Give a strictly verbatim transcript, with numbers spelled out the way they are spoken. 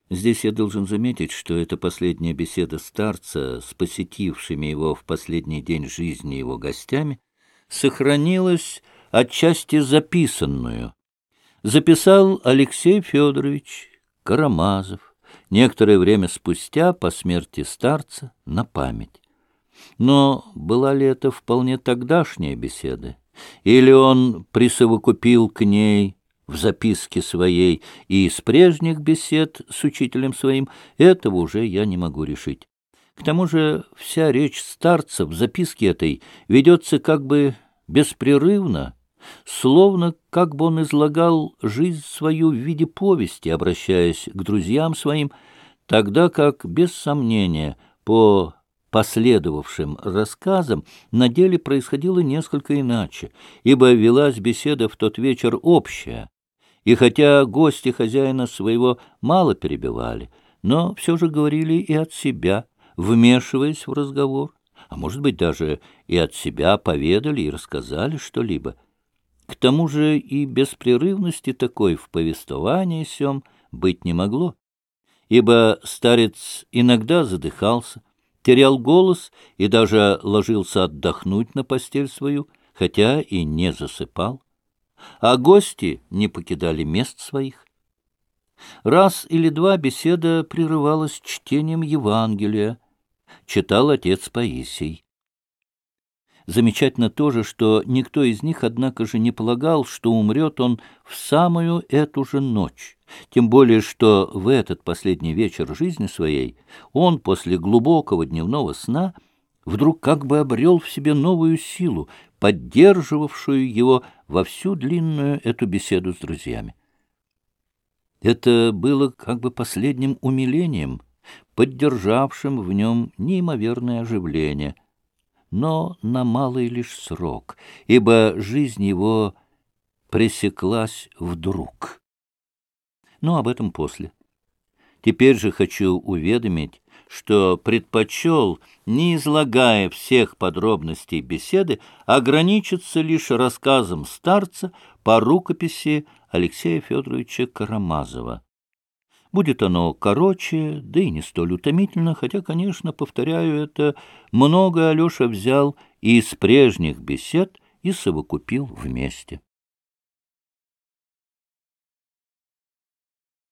Здесь я должен заметить, что эта последняя беседа старца с посетившими его в последний день жизни его гостями сохранилась отчасти записанную. Записал Алексей Федорович Карамазов некоторое время спустя по смерти старца на память. Но была ли это вполне тогдашняя беседа, или он присовокупил к ней в записке своей и из прежних бесед с учителем своим, этого уже я не могу решить. К тому же вся речь старца в записке этой ведется как бы беспрерывно, словно как бы он излагал жизнь свою в виде повести, обращаясь к друзьям своим, тогда как, без сомнения, по последовавшим рассказам на деле происходило несколько иначе, ибо велась беседа в тот вечер общая. И хотя гости хозяина своего мало перебивали, но все же говорили и от себя, вмешиваясь в разговор, а может быть даже и от себя поведали и рассказали что-либо. К тому же и беспрерывности такой в повествовании сём быть не могло, ибо старец иногда задыхался, терял голос и даже ложился отдохнуть на постель свою, хотя и не засыпал. А гости не покидали мест своих. Раз или два беседа прерывалась чтением Евангелия, читал отец Паисий. Замечательно тоже, что никто из них, однако же, не полагал, что умрет он в самую эту же ночь, тем более, что в этот последний вечер жизни своей он после глубокого дневного сна вдруг как бы обрел в себе новую силу, поддерживавшую его во всю длинную эту беседу с друзьями. Это было как бы последним умилением, поддержавшим в нем неимоверное оживление, но на малый лишь срок, ибо жизнь его пресеклась вдруг. Но об этом после. Теперь же хочу уведомить, что предпочел, не излагая всех подробностей беседы, ограничиться лишь рассказом старца по рукописи Алексея Федоровича Карамазова. Будет оно короче, да и не столь утомительно, хотя, конечно, повторяю это, много Алеша взял и из прежних бесед и совокупил вместе.